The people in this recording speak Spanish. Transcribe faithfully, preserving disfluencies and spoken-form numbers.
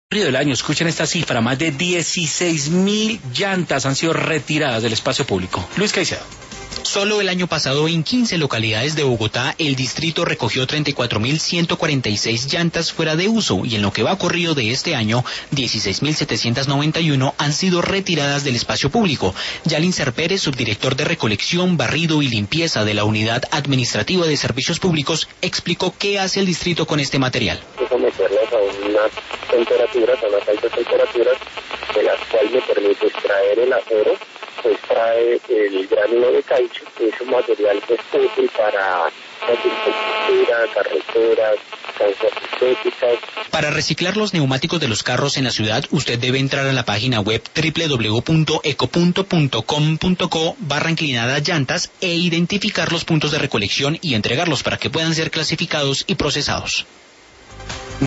Del año, escuchen esta cifra, más de dieciséis mil llantas han sido retiradas del espacio público. Luis Caicedo. Solo el año pasado en quince localidades de Bogotá el distrito recogió treinta y cuatro mil ciento cuarenta y seis llantas fuera de uso y en lo que va corrido de este año, dieciséis mil setecientos noventa y uno han sido retiradas del espacio público. Yalincer Pérez, subdirector de recolección, barrido y limpieza de la Unidad Administrativa de Servicios Públicos, explicó qué hace el distrito con este material. Someterlas a unas temperaturas, a unas altas temperaturas, de las cuales me permite extraer el acero, pues trae el gránulo de caucho, que es un material pues útil para agricultura, carreteras, canchas estéticas. Para reciclar los neumáticos de los carros en la ciudad, usted debe entrar a la página web doble u doble u doble u punto ecopunto punto com punto co barra inclinada llantas e identificar los puntos de recolección y entregarlos para que puedan ser clasificados y procesados.